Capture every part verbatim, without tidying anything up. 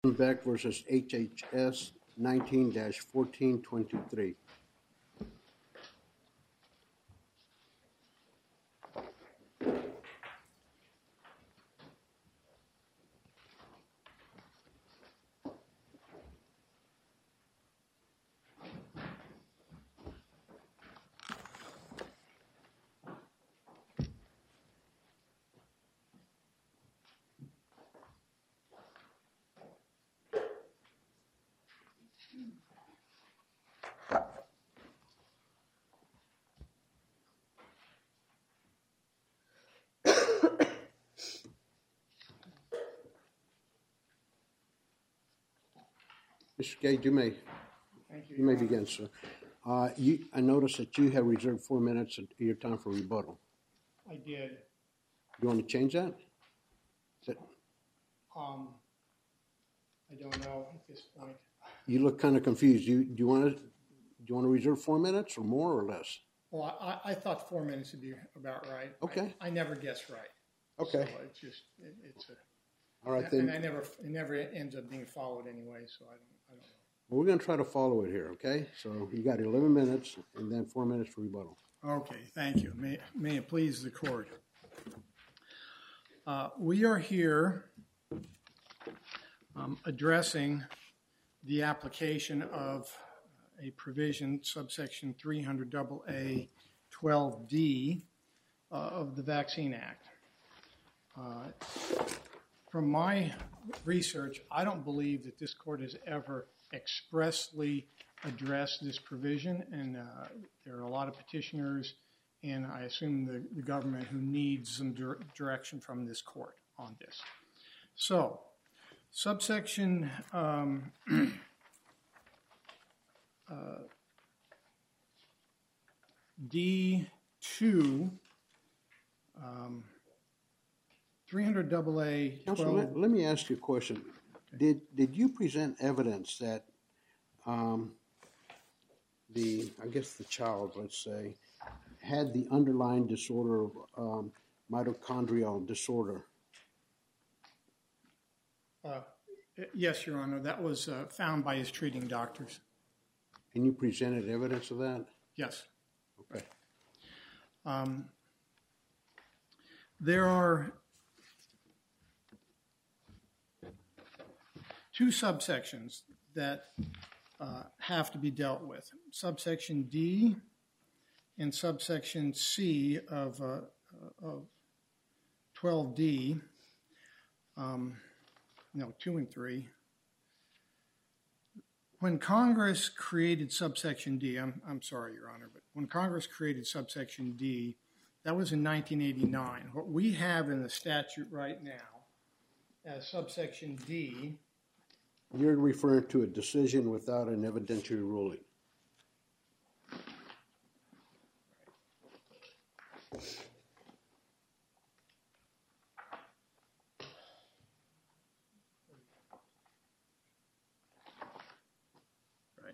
Beck versus H H S nineteen fourteen twenty-three. Mister Gage, you may, Thank you, you may begin, sir. Uh, you, I noticed that you have reserved four minutes of your time for rebuttal. I did. You want to change that? Is that Um, I don't know at this point. you look kind of confused. You, do you want to, do you want to reserve four minutes or more or less? Well, I, I thought four minutes would be about right. Okay. I, I never guess right. Okay. So it's just, it, it's a, All right, and then. I never, it never ends up being followed anyway, so I don't, I don't know. Well, we're going to try to follow it here, okay? So you got eleven minutes and then four minutes for rebuttal. Okay, thank you. May, may it please the court. Uh, we are here um, addressing the application of a provision, subsection three hundred double A twelve D uh, of the Vaccine Act. Uh, from my research, I don't believe that this court has ever expressly addressed this provision, and uh, there are a lot of petitioners, and I assume the, the government who needs some dir- direction from this court on this. So, subsection um, uh, D two, um, three hundred double A Counsel, let, let me ask you a question. Okay. Did did you present evidence that um, the, I guess the child, let's say, had the underlying disorder of um, mitochondrial disorder? Uh, yes, Your Honor. That was uh, found by his treating doctors. And you presented evidence of that? Yes. Okay. Um, there are two subsections that uh, have to be dealt with. Subsection D and subsection C of, uh, of twelve D, um, no, two and three. When Congress created subsection D, I'm, I'm sorry, Your Honor, but when Congress created subsection D, that was in nineteen eighty-nine. What we have in the statute right now as subsection D. You're referring to a decision without an evidentiary ruling. Right.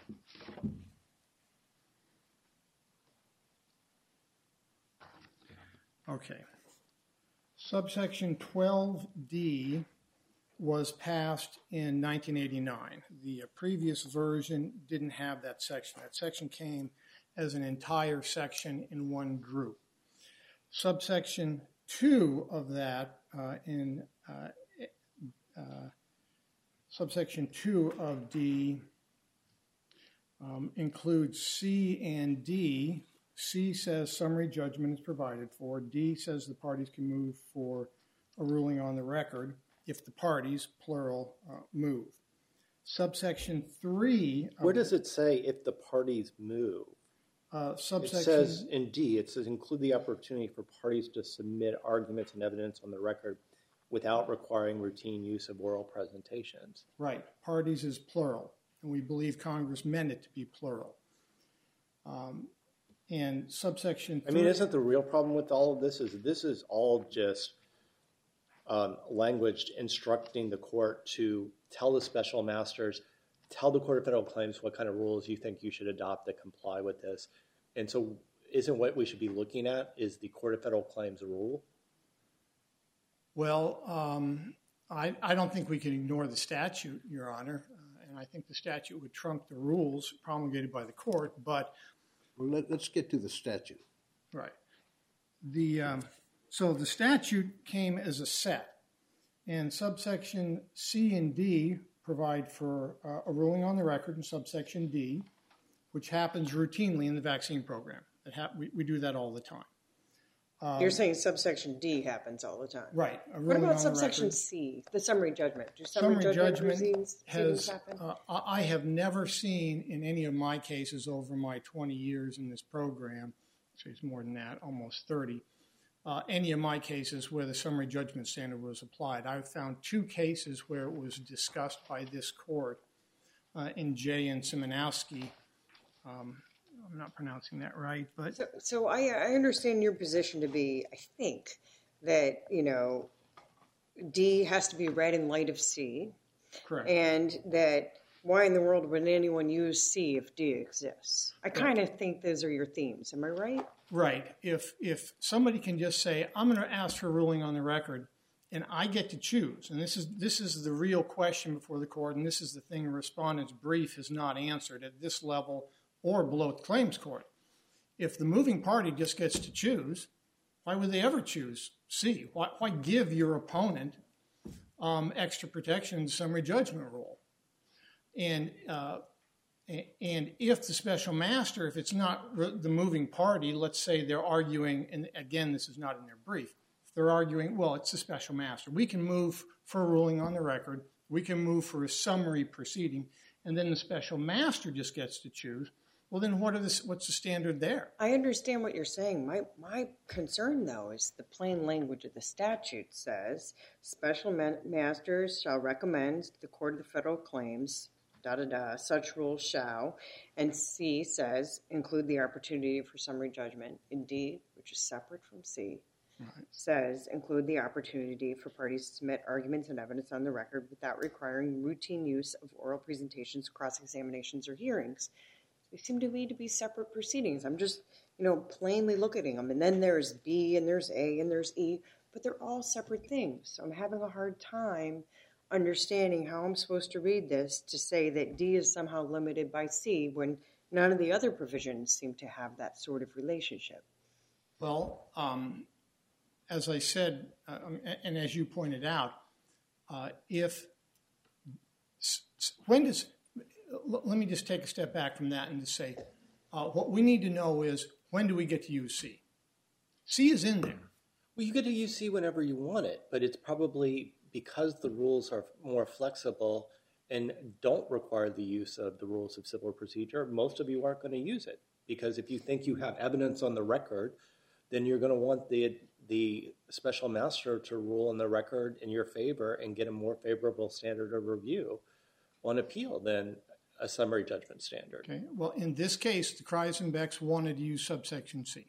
Okay. Subsection twelve D was passed in nineteen eighty-nine. The uh, previous version didn't have that section. That section came as an entire section in one group. Subsection two of that uh, in uh, uh, subsection two of D um, includes C and D. C says summary judgment is provided for. D says the parties can move for a ruling on the record if the parties, plural, uh, move. Subsection three. Where does it say if the parties move? Uh, subsection. It says in D, it says include the opportunity for parties to submit arguments and evidence on the record without requiring routine use of oral presentations. Right. Parties is plural, and we believe Congress meant it to be plural. Um, and subsection three. I mean, isn't the real problem with all of this is this is all just um, language instructing the court to tell the special masters, tell the Court of Federal Claims what kind of rules you think you should adopt that comply with this. And so isn't what we should be looking at is the Court of Federal Claims rule? Well, um, I, I don't think we can ignore the statute, Your Honor, uh, and I think the statute would trump the rules promulgated by the court, but... Well, let, let's get to the statute. Right. The, um, so the statute came as a set, and subsection C and D provide for uh, a ruling on the record in subsection D, which happens routinely in the vaccine program. It ha- we, we do that all the time. Um, You're saying subsection D happens all the time. Right. A What ruling about on the subsection record. C, the summary judgment? Do summary, Summary judgment, judgment proceedings, has, proceedings happen? uh, I I have never seen in any of my cases over my twenty years in this program, actually it's more than that, almost thirty, uh, any of my cases where the summary judgment standard was applied. I've found two cases where it was discussed by this court uh, in Jay and Simonowski. Um, I'm not pronouncing that right, but... So, so I, I understand your position to be, I think, that, you know, D has to be read in light of C. Correct. And that why in the world would anyone use C if D exists? I kind of think those are your themes. Am I right? Right. If if somebody can just say, I'm going to ask for a ruling on the record, and I get to choose, and this is this is the real question before the court, and this is the thing a respondent's brief has not answered at this level or below the claims court. If the moving party just gets to choose, why would they ever choose C? Why, why give your opponent um, extra protection in the summary judgment rule? And uh, and if the special master, if it's not the moving party, let's say they're arguing, and again, this is not in their brief, if they're arguing, well, it's the special master. We can move for a ruling on the record. We can move for a summary proceeding, and then the special master just gets to choose. Well, then what are the, what's the standard there? I understand what you're saying. My my concern, though, is the plain language of the statute says special ma- masters shall recommend to the Court of the Federal Claims, da-da-da, such rules shall, and C says include the opportunity for summary judgment. And D, which is separate from C, right, says include the opportunity for parties to submit arguments and evidence on the record without requiring routine use of oral presentations, cross-examinations, or hearings. They seem to me to be separate proceedings. I'm just, you know, plainly looking at them. And then there's B, and there's A, and there's E, but they're all separate things. So I'm having a hard time understanding how I'm supposed to read this to say that D is somehow limited by C when none of the other provisions seem to have that sort of relationship. Well, um, as I said, uh, and as you pointed out, uh, if, when does, let me just take a step back from that and just say, uh, what we need to know is, when do we get to use C? C is in there. Well, you get to use C whenever you want it, but it's probably because the rules are more flexible and don't require the use of the rules of civil procedure, most of you aren't going to use it. Because if you think you have evidence on the record, then you're going to want the the special master to rule on the record in your favor and get a more favorable standard of review on appeal than a summary judgment standard. Okay. Well, in this case, the Kreisenbecks wanted to use subsection C.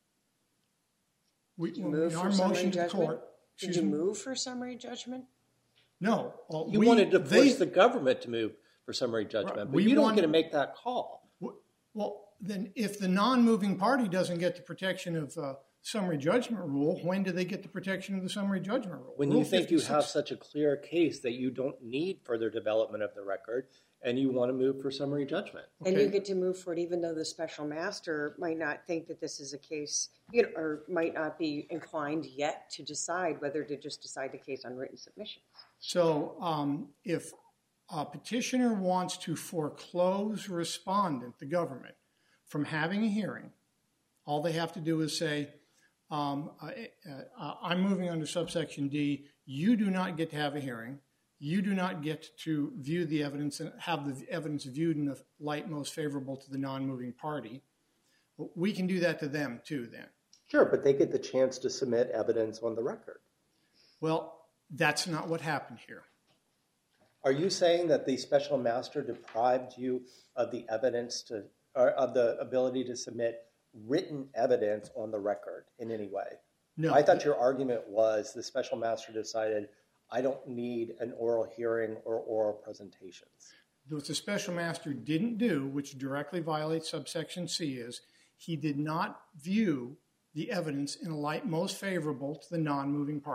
We, Did you move in for our summary motion to judgment? court. Did you move for summary judgment? No. Well, You we, wanted to force they, the government to move for summary judgment, Right. but We you don't wanted- get to make that call. Well, then if the non-moving party doesn't get the protection of uh, summary judgment rule, when do they get the protection of the summary judgment rule? When Rule you think you fifty-six. have such a clear case that you don't need further development of the record and you want to move for summary judgment. And Okay. you get to move for it even though the special master might not think that this is a case, you know, or might not be inclined yet to decide whether to just decide the case on written submissions. So um, if a petitioner wants to foreclose respondent, the government, from having a hearing, all they have to do is say, um, I, uh, I'm moving under subsection D. You do not get to have a hearing. You do not get to view the evidence and have the evidence viewed in the light most favorable to the non-moving party. We can do that to them too then. Sure, but they get the chance to submit evidence on the record. Well, that's not what happened here. Are you saying that the special master deprived you of the evidence to, or of the ability to submit written evidence on the record in any way? No. I thought your argument was the special master decided I don't need an oral hearing or oral presentations. What the special master didn't do, which directly violates subsection C, is he did not view the evidence in a light most favorable to the non-moving party.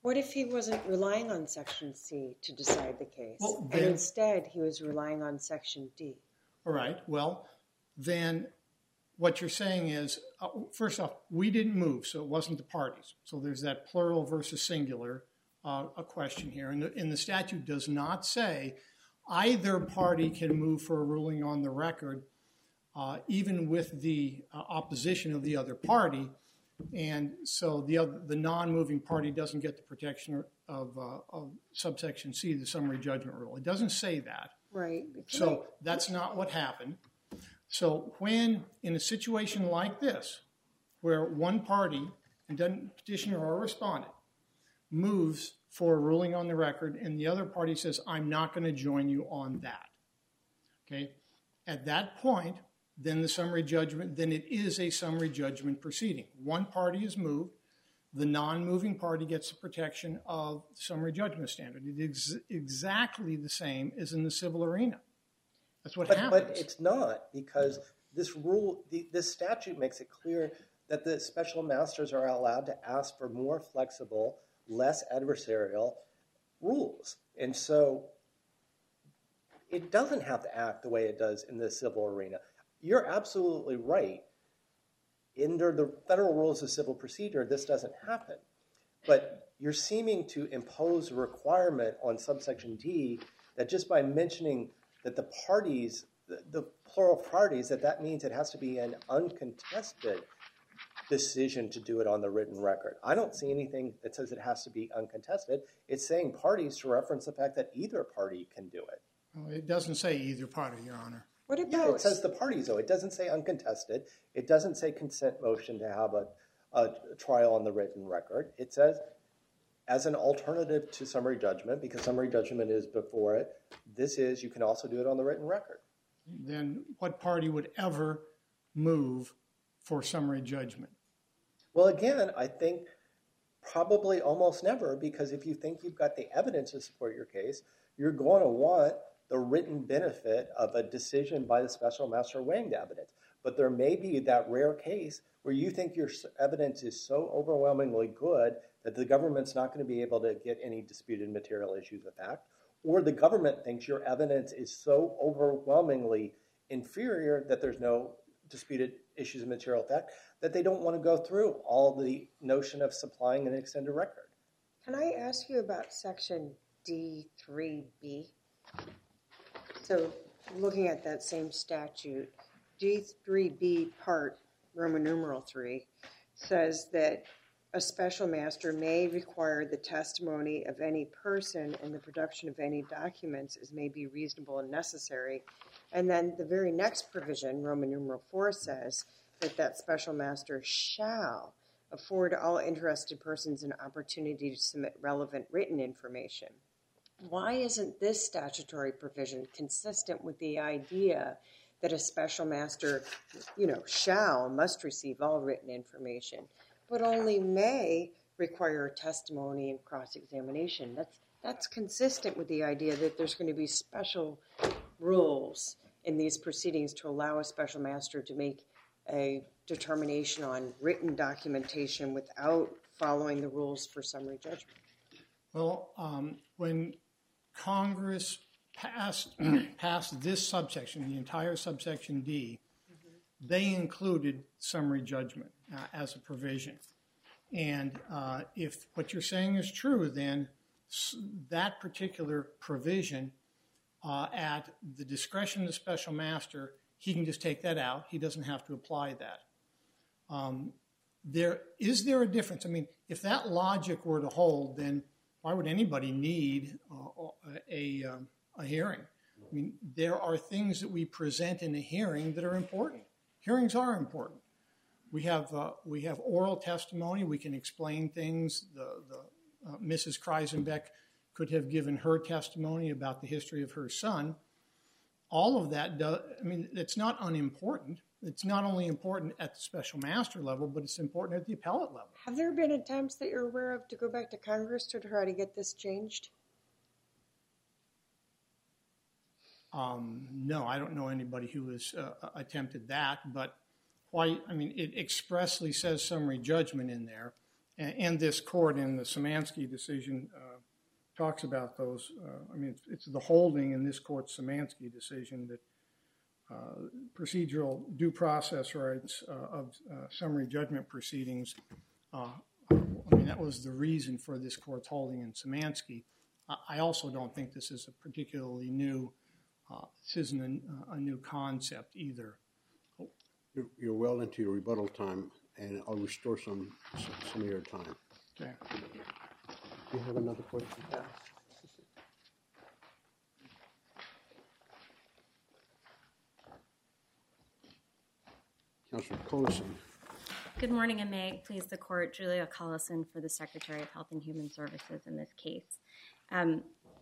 What if he wasn't relying on Section C to decide the case, Well, and then- instead he was relying on Section D? All right, well, then what you're saying is, uh, first off, we didn't move, so it wasn't the parties. So there's that plural versus singular uh, a question here. And the, and the statute does not say either party can move for a ruling on the record, uh, even with the uh, opposition of the other party. And so the other, the non-moving party doesn't get the protection of, uh, of subsection C, the summary judgment rule. It doesn't say that. Right. So that's not what happened. So when, in a situation like this, where one party, and doesn't petitioner or respondent, moves for a ruling on the record, and the other party says, I'm not going to join you on that. Okay? At that point, then the summary judgment, then it is a summary judgment proceeding. One party is moved. The non-moving party gets the protection of the summary judgment standard. It is exactly the same as in the civil arena. That's what But, happens. but it's not, because this rule, the, this statute makes it clear that the special masters are allowed to ask for more flexible, less adversarial rules. And so it doesn't have to act the way it does in the civil arena. You're absolutely right. Under the federal rules of civil procedure, this doesn't happen. But you're seeming to impose a requirement on subsection D that just by mentioning that the parties, the, the plural parties, that that means it has to be an uncontested decision to do it on the written record. I don't see anything that says it has to be uncontested. It's saying parties to reference the fact that either party can do it. Well, it doesn't say either party, Your Honor. What about Yeah, it says the parties, though. It doesn't say uncontested. It doesn't say consent motion to have a, a trial on the written record. It says as an alternative to summary judgment, because summary judgment is before it, this is, you can also do it on the written record. Then what party would ever move for summary judgment? Well, again, I think probably almost never, because if you think you've got the evidence to support your case, you're going to want the written benefit of a decision by the special master weighing the evidence. But there may be that rare case where you think your evidence is so overwhelmingly good that the government's not going to be able to get any disputed material issues of fact, or the government thinks your evidence is so overwhelmingly inferior that there's no disputed issues of material fact that they don't want to go through all the notion of supplying an extended record. Can I ask you about Section D three B? So looking at that same statute, D three B part, Roman numeral three, says that a special master may require the testimony of any person and the production of any documents as may be reasonable and necessary. And then the very next provision, Roman numeral four, says that that special master shall afford all interested persons an opportunity to submit relevant written information. Why isn't this statutory provision consistent with the idea that a special master, you know, shall, must receive all written information, but only may require testimony and cross-examination? That's, that's consistent with the idea that there's going to be special rules in these proceedings to allow a special master to make a determination on written documentation without following the rules for summary judgment. Well, um, when Congress passed passed this subsection, the entire subsection D, mm-hmm. they included summary judgment uh, as a provision. And uh, if what you're saying is true, then that particular provision uh, at the discretion of the special master, he can just take that out. He doesn't have to apply that. Um, there is there a difference? I mean, if that logic were to hold, then why would anybody need uh, a, a, um, a hearing? I mean, there are things that we present in a hearing that are important. Hearings are important. We have uh, we have oral testimony. We can explain things. The, the uh, Missus Kreisenbeck could have given her testimony about the history of her son. All of that, does, I mean, it's not unimportant. It's not only important at the special master level, but it's important at the appellate level. Have there been attempts that you're aware of to go back to Congress to try to get this changed? Um, no, I don't know anybody who has uh, attempted that, but why, I mean, it expressly says summary judgment in there, and, and this court in the Szymanski decision uh, talks about those. Uh, I mean, it's, it's the holding in this court's Szymanski decision that uh, procedural due process rights uh, of uh, summary judgment proceedings. Uh, I mean, that was the reason for this court's holding in Szymanski. I also don't think this is a particularly new, uh, this isn't a, a new concept either. You're, you're well into your rebuttal time, and I'll restore some some of your time. Okay. Do you have another question? Yeah. Councilor Collison. Good morning, and may it please the court. Julia Collison for the Secretary of Health and Human Services in this case. Um,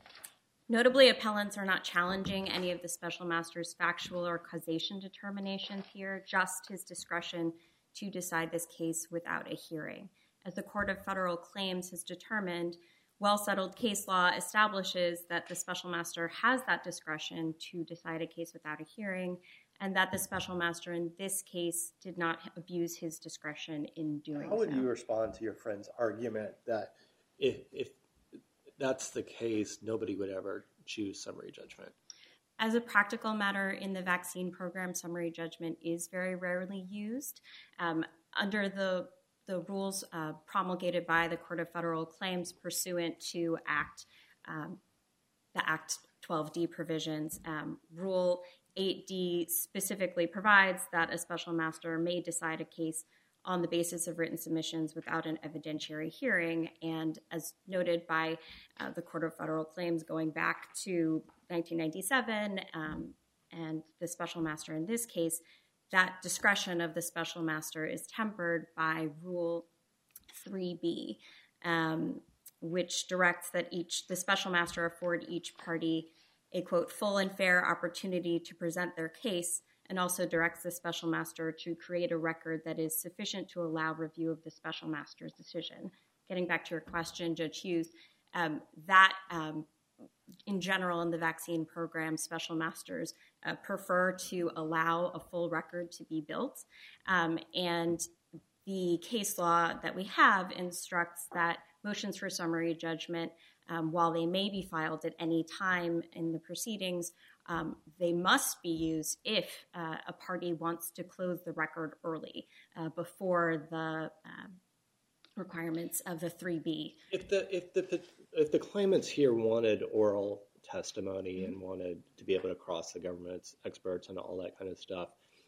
notably, appellants are not challenging any of the special master's factual or causation determinations here, just his discretion to decide this case without a hearing. As the Court of Federal Claims has determined, well-settled case law establishes that the special master has that discretion to decide a case without a hearing, and that the special master in this case did not abuse his discretion in doing so. How would you respond to your friend's argument that if, if that's the case, nobody would ever choose summary judgment? As a practical matter, in the vaccine program, summary judgment is very rarely used. Um, under the the rules uh, promulgated by the Court of Federal Claims pursuant to Act um, the Act twelve D provisions, um, Rule eight D specifically provides that a special master may decide a case on the basis of written submissions without an evidentiary hearing. And as noted by uh, the Court of Federal Claims going back to nineteen ninety-seven, um, and the special master in this case, that discretion of the special master is tempered by Rule three B, um, which directs that each the special master afford each party a, quote, full and fair opportunity to present their case, and also directs the special master to create a record that is sufficient to allow review of the special master's decision. Getting back to your question, Judge Hughes, um, that um, in general in the vaccine program, special masters uh, prefer to allow a full record to be built. Um, and the case law that we have instructs that motions for summary judgment, um, while they may be filed at any time in the proceedings, um, they must be used if uh, a party wants to close the record early uh, before the uh, requirements of the three B. If the if the if the claimants here wanted oral testimony and wanted to be able to cross the government's experts and all that kind of stuff,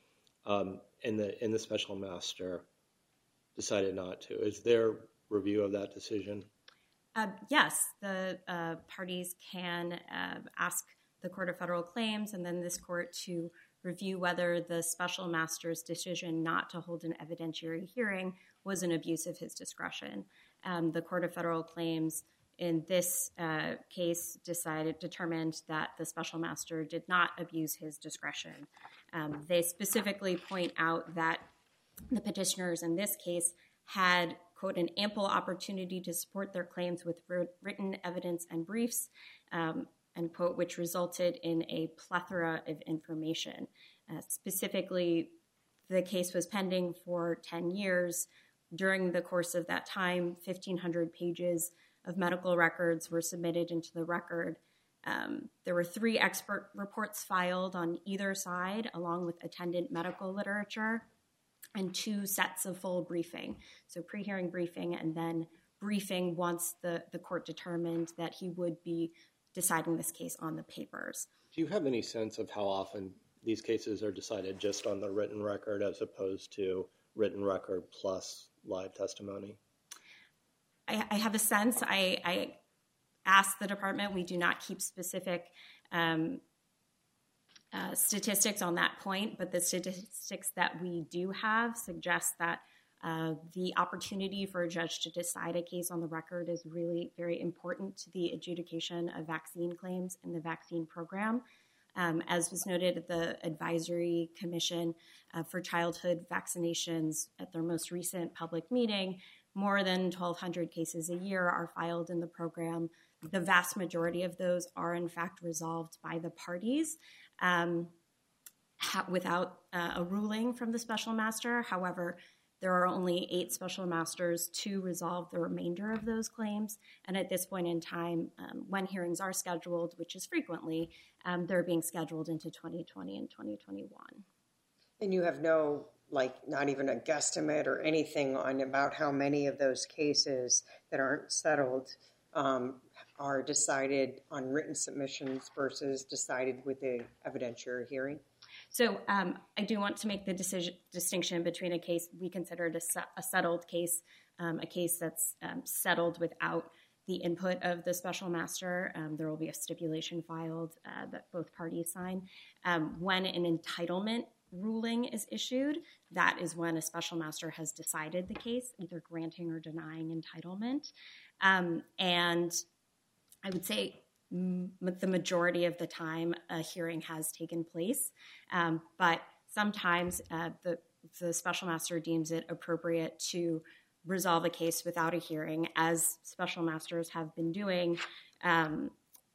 um, and the and the special master decided not to, is there review of that decision? Uh, yes, the uh, parties can uh, ask the Court of Federal Claims and then this court to review whether the special master's decision not to hold an evidentiary hearing was an abuse of his discretion. Um, the Court of Federal Claims in this uh, case decided, determined that the special master did not abuse his discretion. Um, they specifically point out that the petitioners in this case had, quote, an ample opportunity to support their claims with written evidence and briefs, um, end quote, which resulted in a plethora of information. Uh, specifically, the case was pending for ten years. During the course of that time, fifteen hundred pages of medical records were submitted into the record. Um, there were three expert reports filed on either side, along with attendant medical literature, and two sets of full briefing. So pre-hearing briefing and then briefing once the, the court determined that he would be deciding this case on the papers. Do you have any sense of how often these cases are decided just on the written record as opposed to written record plus live testimony? I, I have a sense. I, I asked the department. We do not keep specific um, uh, statistics on that point, but the statistics that we do have suggest that uh, the opportunity for a judge to decide a case on the record is really very important to the adjudication of vaccine claims in the vaccine program. Um, as was noted at the Advisory Commission uh, for Childhood Vaccinations at their most recent public meeting, more than twelve hundred cases a year are filed in the program. The vast majority of those are, in fact, resolved by the parties um, ha- without uh, a ruling from the special master. However, There are only eight special masters to resolve the remainder of those claims. And at this point in time, um, when hearings are scheduled, which is frequently, um, they're being scheduled into twenty twenty and twenty twenty-one. And you have no, like, not even a guesstimate or anything on about how many of those cases that aren't settled um, are decided on written submissions versus decided with a evidentiary hearing? So um, I do want to make the decision, distinction between a case we considered a, se- a settled case, um, a case that's um, settled without the input of the special master. Um, there will be a stipulation filed uh, that both parties sign. Um, when an entitlement ruling is issued, that is when a special master has decided the case, either granting or denying entitlement. Um, and I would say m- the majority of the time a hearing has taken place, um, but sometimes uh, the, the special master deems it appropriate to resolve a case without a hearing, as special masters have been doing um,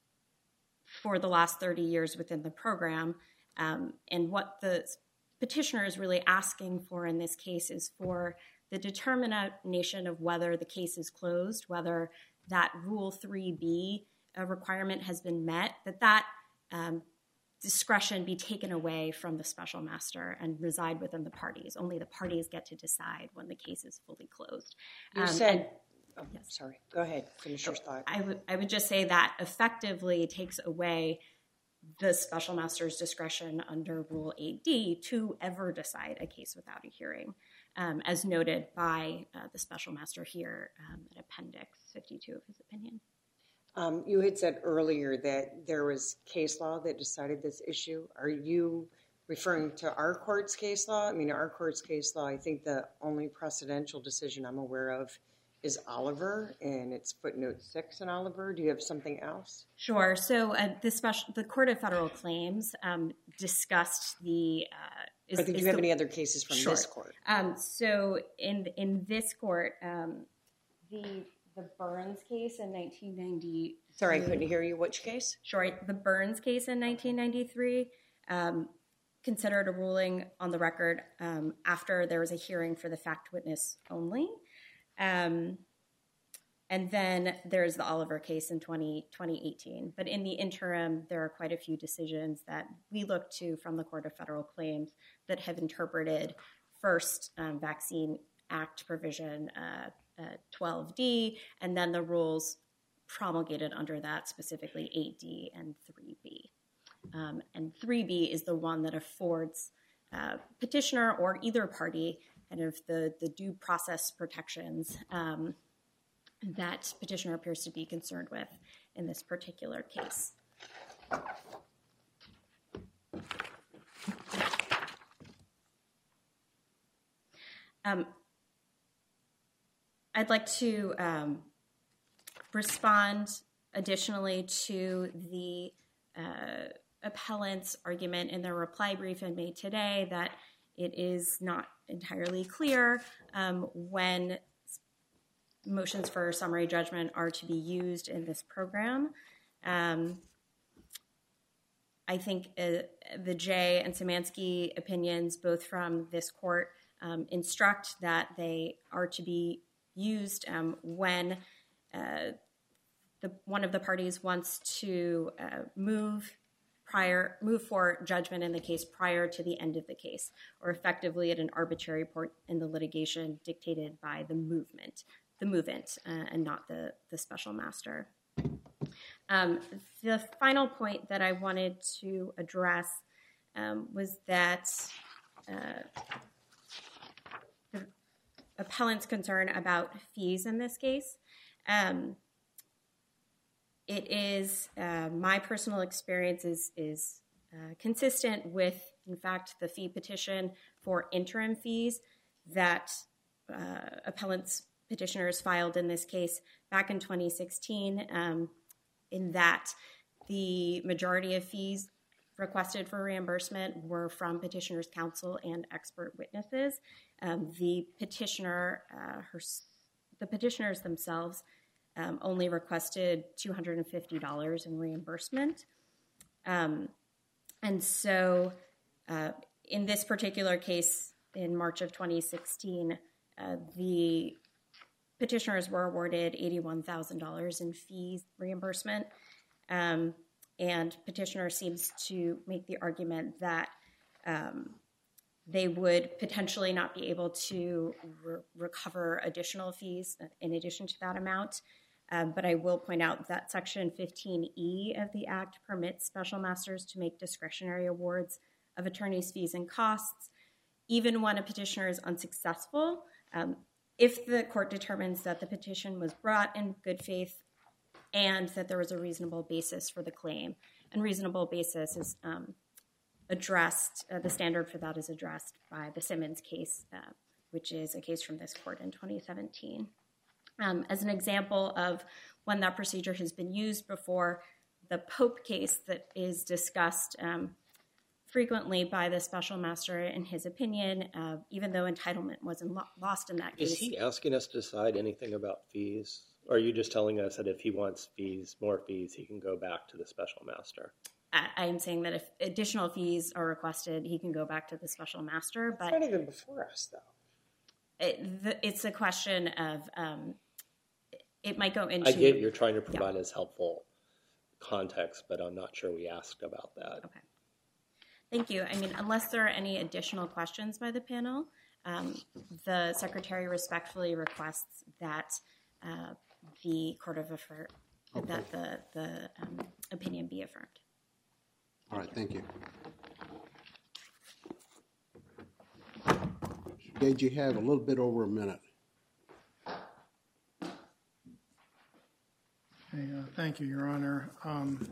for the last thirty years within the program. Um, and what the petitioner is really asking for in this case is for the determination of whether the case is closed, whether that Rule three B uh, requirement has been met, that that um, discretion be taken away from the special master and reside within the parties. Only the parties get to decide when the case is fully closed. You Um, said, and- oh, yes. Sorry, go ahead, finish your thought. I would I would just say that effectively takes away the special master's discretion under Rule eight D to ever decide a case without a hearing, um, as noted by uh, the special master here um, in Appendix fifty-two of his opinion. Um, you had said earlier that there was case law that decided this issue. Are you referring to our court's case law? I mean, our court's case law, I think the only precedential decision I'm aware of is Oliver, and it's footnote six in Oliver. Do you have something else? Sure. So uh, the special, the Court of Federal Claims um, discussed the. Uh, is, Or do is you have the, any other cases from Sure. this court? Um, so in in this court, um, the the Burns case in nineteen ninety. Sorry, I couldn't hear you. Which case? Sure. The Burns case in nineteen ninety-three um, considered a ruling on the record um, after there was a hearing for the fact witness only. Um, and then there's the Oliver case in twenty eighteen. But in the interim, there are quite a few decisions that we look to from the Court of Federal Claims that have interpreted first um, Vaccine Act provision uh, uh, twelve D, and then the rules promulgated under that, specifically eight D and three B. Um, and three B is the one that affords uh, petitioner or either party kind of the, the due process protections um, that petitioner appears to be concerned with in this particular case. Um, I'd like to um, respond additionally to the uh, appellant's argument in their reply brief and made today that it is not entirely clear um, when motions for summary judgment are to be used in this program. Um, I think uh, the Jay and Szymanski opinions, both from this court, um, instruct that they are to be used um, when uh, the one of the parties wants to uh, move prior move for judgment in the case prior to the end of the case, or effectively at an arbitrary point in the litigation dictated by the movement, the movement, uh, and not the, the special master. Um, the final point that I wanted to address um, was that uh, the appellant's concern about fees in this case. Um, It is, uh, my personal experience is, is uh, consistent with, in fact, the fee petition for interim fees that uh, appellant's petitioners filed in this case back in twenty sixteen, um, in that the majority of fees requested for reimbursement were from petitioner's counsel and expert witnesses. Um, the petitioner, uh, her, the petitioners themselves Um, only requested two hundred fifty dollars in reimbursement. Um, and so uh, in this particular case, in March of twenty sixteen, uh, the petitioners were awarded eighty-one thousand dollars in fees reimbursement. Um, and petitioner seems to make the argument that um, they would potentially not be able to re- recover additional fees in addition to that amount. Um, but I will point out that Section fifteen E of the Act permits special masters to make discretionary awards of attorney's fees and costs, even when a petitioner is unsuccessful, um, if the court determines that the petition was brought in good faith and that there was a reasonable basis for the claim. And reasonable basis is um, addressed, uh, the standard for that is addressed by the Simmons case, uh, which is a case from this court in twenty seventeen. Um, as an example of when that procedure has been used before, the Pope case that is discussed um, frequently by the special master in his opinion, uh, even though entitlement wasn't lo- lost in that case. Is he asking us to decide anything about fees? Or are you just telling us that if he wants fees, more fees, he can go back to the special master? I, I am saying that if additional fees are requested, he can go back to the special master. But It's not even before us, though. it, the, it's a question of, um, it might go into... I get you're trying to provide yeah. us helpful context, but I'm not sure we asked about that. Okay. Thank you. I mean, unless there are any additional questions by the panel, um, the Secretary respectfully requests that uh, the Court of Affir- okay. that the, the um, opinion be affirmed. All right, thank you. Gage, you have a little bit over a minute. Hey, uh, thank you, Your Honor. Um,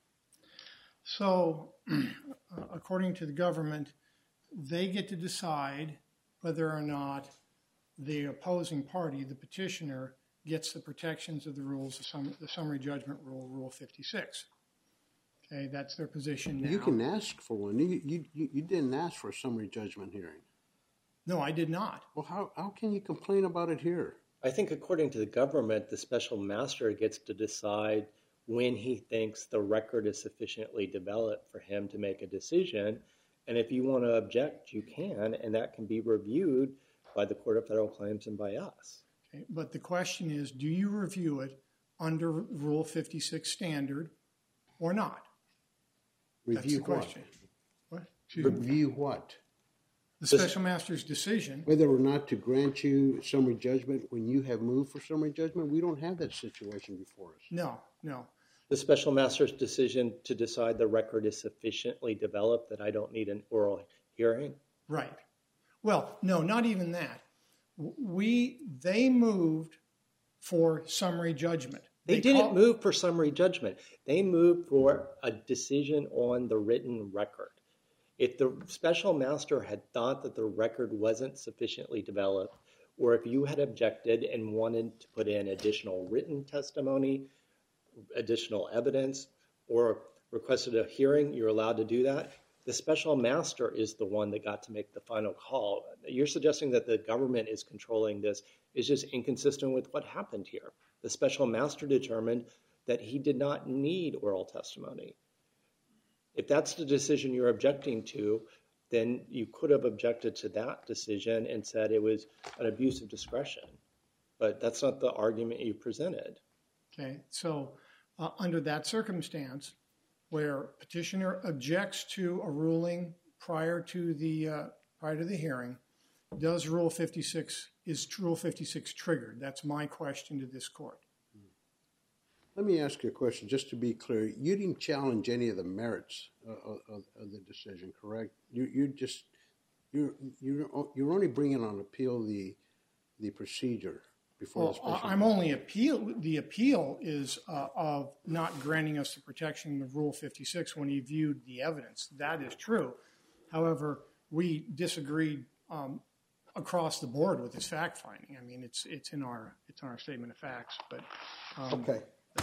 so, uh, according to the government, they get to decide whether or not the opposing party, the petitioner, gets the protections of the rules, the, sum, the summary judgment rule, Rule fifty-six. Okay, that's their position now. You can ask for one. You, you, you didn't ask for a summary judgment hearing. No, I did not. Well, how, how can you complain about it here? I think according to the government, the special master gets to decide when he thinks the record is sufficiently developed for him to make a decision. And if you want to object, you can, and that can be reviewed by the Court of Federal Claims and by us. Okay, but the question is, do you review it under Rule fifty-six standard or not? Review That's the what? question. What? Excuse Review me. what? The special master's decision. Whether or not to grant you summary judgment when you have moved for summary judgment, we don't have that situation before us. No, no. The special master's decision to decide the record is sufficiently developed that I don't need an oral hearing? Right. Well, no, not even that. We, they moved for summary judgment. They, They didn't call- move for summary judgment. They moved for a decision on the written record. If the special master had thought that the record wasn't sufficiently developed, or if you had objected and wanted to put in additional written testimony, additional evidence, or requested a hearing, you're allowed to do that. The special master is the one that got to make the final call. You're suggesting that the government is controlling this is just inconsistent with what happened here. The special master determined that he did not need oral testimony. If that's the decision you're objecting to, then you could have objected to that decision and said it was an abuse of discretion. But that's not the argument you presented. Okay, so uh, under that circumstance, where petitioner objects to a ruling prior to the uh, prior to the hearing, does Rule fifty-six is Rule fifty-six triggered? That's my question to this court. Let me ask you a question, just to be clear. You didn't challenge any of the merits of, of, of the decision, correct? You you just you you you're only bringing on appeal the the procedure before Well, the special. I'm only appeal. The appeal is uh, of not granting us the protection of Rule fifty-six when he viewed the evidence. That is true. However, we disagreed um, across the board with his fact finding. I mean, it's it's in our it's in our statement of facts. But um, Okay.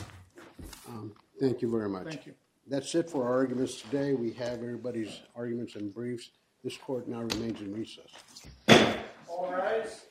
Um, thank you very much. Thank you. That's it for our arguments today. We have everybody's arguments and briefs. This court now remains in recess. All rise.